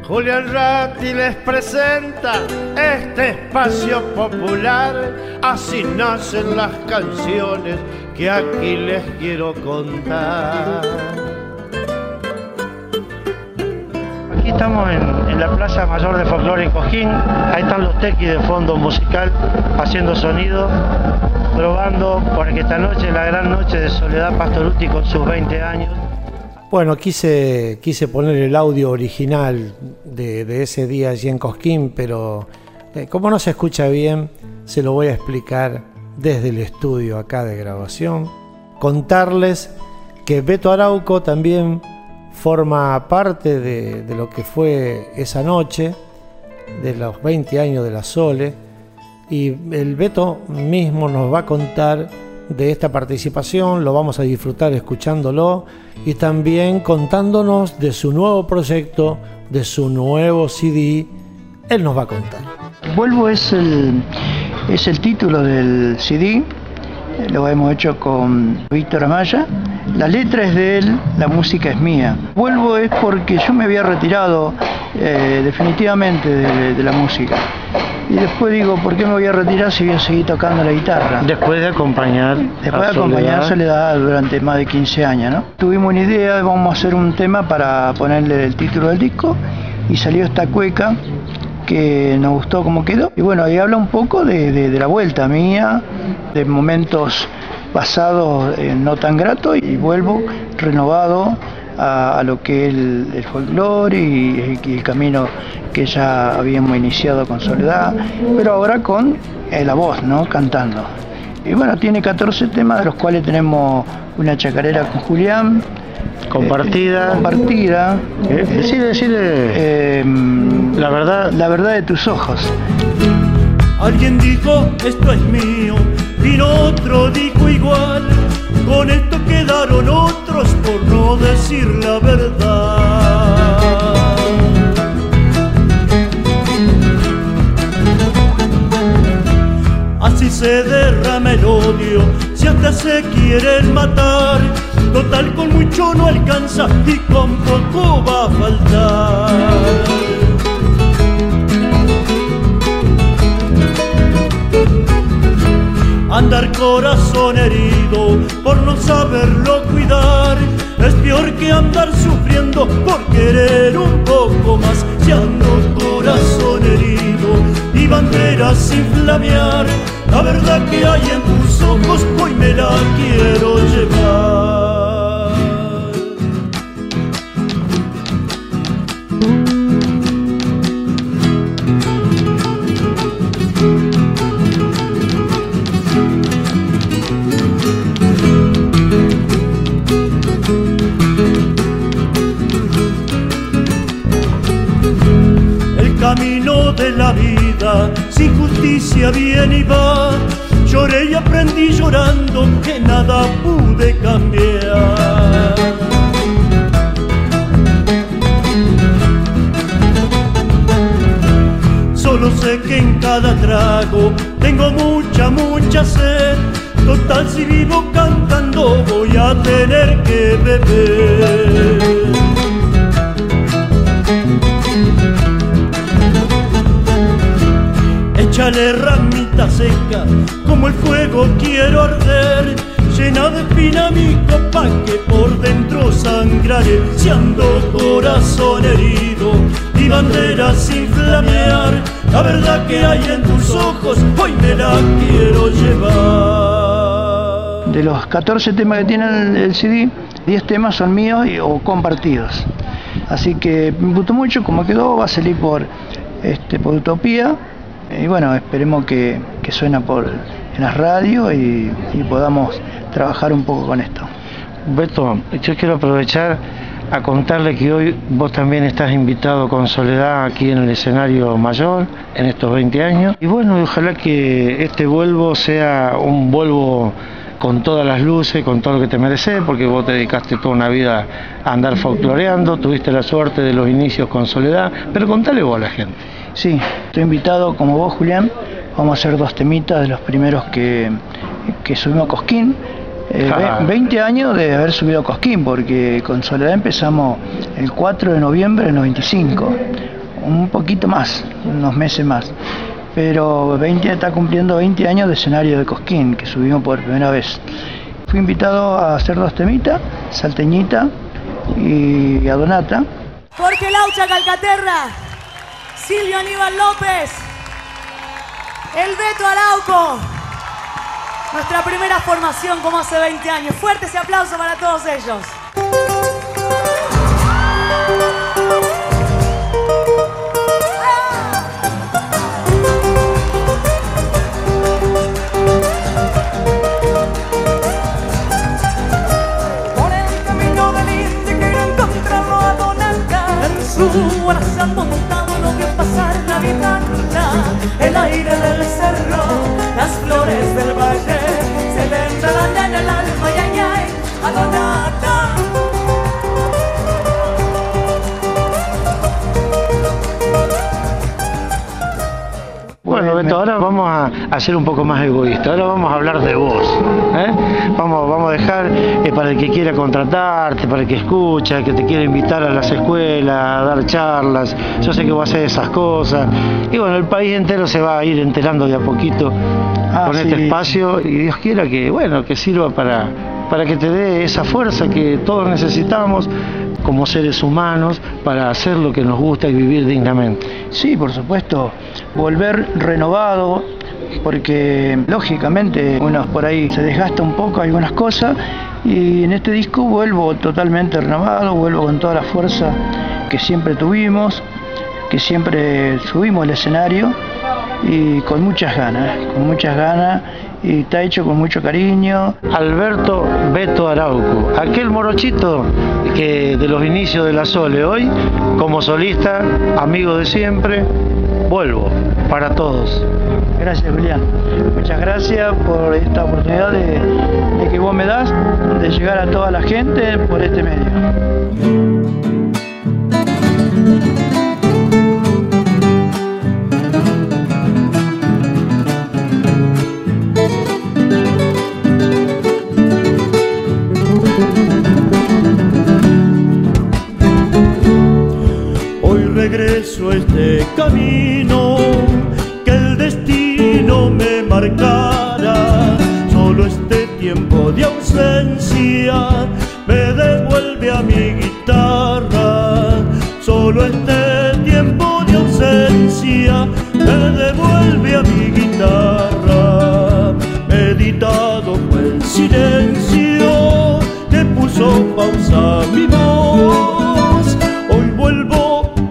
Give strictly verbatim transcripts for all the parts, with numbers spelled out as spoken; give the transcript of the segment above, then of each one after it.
Julián Ratti les presenta este espacio popular. Así nacen las canciones que aquí les quiero contar. Aquí estamos en, en la Plaza Mayor de Folclore en Cosquín. Ahí están los tequis de fondo musical haciendo sonido, probando, porque esta noche es la gran noche de Soledad Pastorutti con sus veinte años. Bueno, quise, quise poner el audio original de, de ese día allí en Cosquín, pero eh, como no se escucha bien, se lo voy a explicar desde el estudio acá de grabación. Contarles que Beto Arauco también forma parte de, de lo que fue esa noche, de los veinte años de la Sole, y el Beto mismo nos va a contar de esta participación, lo vamos a disfrutar escuchándolo y también contándonos de su nuevo proyecto, de su nuevo C D. Él nos va a contar. Vuelvo es el, es el título del C D, lo hemos hecho con Víctor Amaya. La letra es de él, la música es mía. Vuelvo es porque yo me había retirado eh, definitivamente de, de la música. Y después digo, ¿por qué me voy a retirar si voy a seguir tocando la guitarra? Después de acompañar Después a de acompañar a Soledad durante más de quince años, ¿no? Tuvimos una idea, vamos a hacer un tema para ponerle el título del disco, y salió esta cueca que nos gustó cómo quedó. Y bueno, ahí habla un poco de, de, de la vuelta mía, de momentos pasados eh, no tan gratos, y vuelvo renovado a, a lo que es el, el folclore y, y el camino que ya habíamos iniciado con Soledad, pero ahora con eh, la voz, ¿no? Cantando. Y bueno, tiene catorce temas, de los cuales tenemos una chacarera con Julián, compartida. Eh, compartida. Eh, decide, decide. Eh, la verdad. La verdad de tus ojos. Alguien dijo, esto es mío, vino otro, dijo igual. Con esto quedaron otros por no decir la verdad. Así se derrama el odio, si hasta se quieren matar. Total, con mucho no alcanza y con poco va a faltar. Andar corazón herido por no saberlo cuidar es peor que andar sufriendo por querer un poco más. Si ando corazón herido y banderas sin flamear, la verdad que hay en tus ojos hoy me la quiero llevar. Camino de la vida, sin justicia viene y va. Lloré y aprendí llorando que nada pude cambiar. Solo sé que en cada trago tengo mucha, mucha sed. Total, si vivo cantando voy a tener que beber. Échale ramita seca, como el fuego quiero arder. Llena de espina mi copa que por dentro sangraré. Si ando corazón herido y banderas sin flamear, la verdad que hay en tus ojos hoy me la quiero llevar. De los catorce temas que tiene el C D, diez temas son míos y, o compartidos. Así que me gustó mucho cómo quedó, va a salir por, este, por Utopía. Y bueno, esperemos que, que suena por, en las radios y, y podamos trabajar un poco con esto. Beto, yo quiero aprovechar a contarle que hoy vos también estás invitado con Soledad aquí en el escenario mayor, en estos veinte años. Y bueno, ojalá que este Vuelvo sea un Vuelvo con todas las luces, con todo lo que te mereces, porque vos te dedicaste toda una vida a andar folcloreando, tuviste la suerte de los inicios con Soledad, pero contale vos a la gente. Sí, estoy invitado como vos, Julián. Vamos a hacer dos temitas de los primeros que, que subimos a Cosquín. Eh, ah. veinte años de haber subido a Cosquín, porque con Soledad empezamos el cuatro de noviembre del noventa y cinco. un poquito más, unos meses más. Pero veinte, está cumpliendo veinte años de escenario de Cosquín, que subimos por primera vez. Fui invitado a hacer dos temitas, Salteñita y Adonata. Jorge Laucha Calcaterra, Silvio Aníbal López, el Beto Arauco, nuestra primera formación como hace veinte años. Fuerte ese aplauso para todos ellos. Su corazón montado no vio pasar la guitarra, el aire del cerro, las flores del valle, se le enredan en el alma, ay, ay, ay, Adonata. Bueno, Beto, ahora vamos a, a ser un poco más egoístas, ahora vamos a hablar de vos, ¿eh? Vamos, vamos a dejar eh, para el que quiera contratarte, para el que escucha, que te quiera invitar a las escuelas, a dar charlas, yo sé que vos haces esas cosas, y bueno, el país entero se va a ir enterando de a poquito ah, con sí. este espacio, y Dios quiera que, bueno, que sirva para, para que te dé esa fuerza que todos necesitamos como seres humanos para hacer lo que nos gusta y vivir dignamente. Sí, por supuesto, volver renovado, porque lógicamente uno por ahí se desgasta un poco algunas cosas, y en este disco vuelvo totalmente renovado, vuelvo con toda la fuerza que siempre tuvimos, que siempre subimos al escenario, y con muchas ganas, con muchas ganas, y está hecho con mucho cariño. Alberto Beto Arauco, aquel morochito que de los inicios de la Sole, hoy como solista, amigo de siempre, vuelvo para todos. Gracias, Julián, muchas gracias por esta oportunidad de, de que vos me das de llegar a toda la gente por este medio. Regreso a este camino que el destino me marcara. Solo este tiempo de ausencia me devuelve a mi guitarra. Solo este tiempo de ausencia me devuelve a mi guitarra. Meditado fue el silencio que puso pausa a mi voz. Hoy vuelvo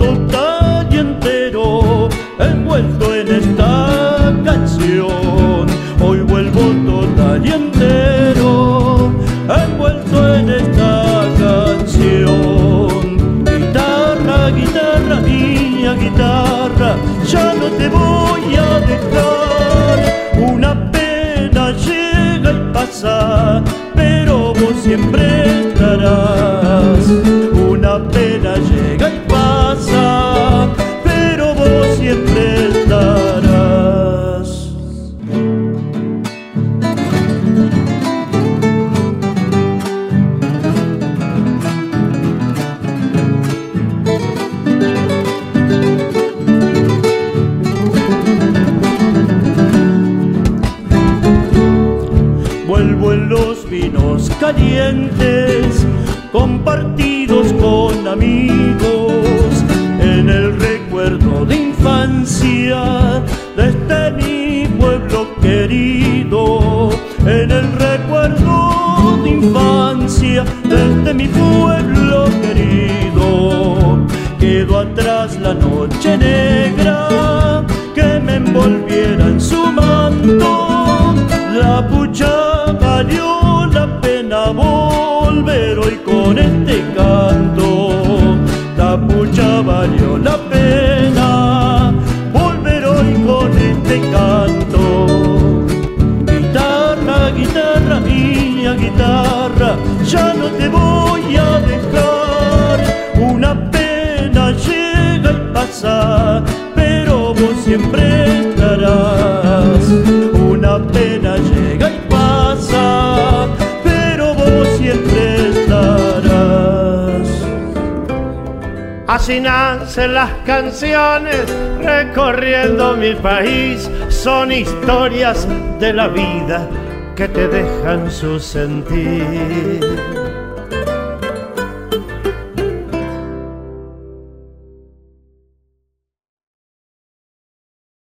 envuelto en esta canción, hoy vuelvo total y entero, envuelto en esta canción. Guitarra, guitarra mía, guitarra, ya no te voy a dejar. Una pena llega y pasa, pero vos siempre estarás. Una pena llega y pasa, siempre estarás. Vuelvo en los vinos calientes, compartidos con amigos, en el recuerdo de infancia de este mi pueblo querido, en el recuerdo de infancia de este mi pueblo querido. Quedó atrás la noche negra que me envolviera en su manto, la pucha valió la pena volver hoy con este canto. La pucha valió la pena volver hoy con este canto. Guitarra, guitarra mía, guitarra, ya no te voy a dejar. Una pena llega y pasa, pero vos siempre estarás. Una pena llega y pasa, pero vos siempre estarás. Así nacen las canciones recorriendo mi país. Son historias de la vida que te dejan su sentir.